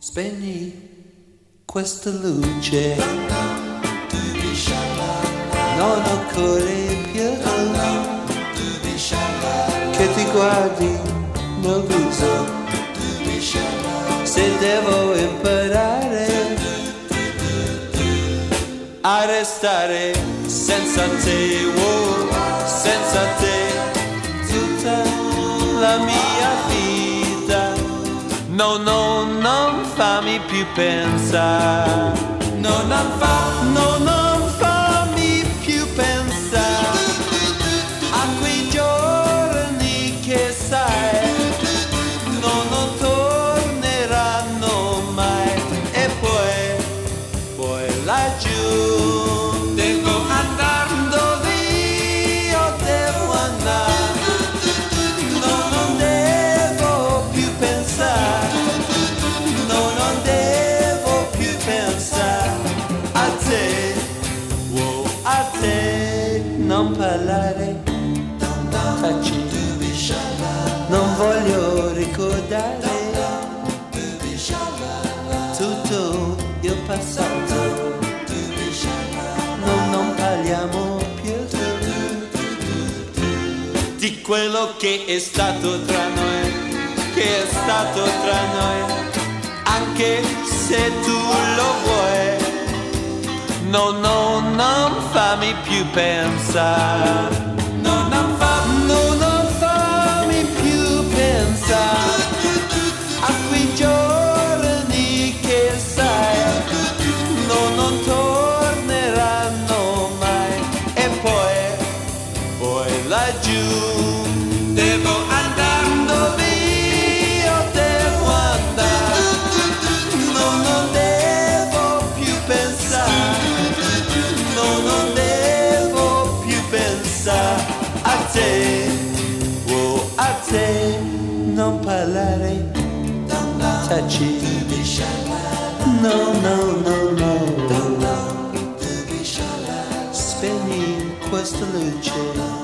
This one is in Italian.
Spegni questa luce, non occorre più che ti guardi nel viso. Se devo imparare a restare senza te, oh, senza te, tutta la mia vita. No, no, non fammi più pensare. No, non fammi più pensare a quei giorni che sai, no, non torneranno mai. E poi laggiù devo andando via, devo andare. No, non devo più pensare. No, non devo più pensare a te, oh, a te. Non parlare, taci, non voglio ricordare tutto il passato. No, non parliamo più di quello che è stato tra noi, che è stato tra noi, anche se tu lo vuoi. No, no, non fammi più pensare. No, non fammi più pensare a quei giorni che sai, no, non torneranno mai. E poi laggiù devo andando via, devo andare. No, non devo più pensare. No, non devo più pensare a te, oh, a te. Non parlare, taci. No, no, no, no. Spegni questa luce.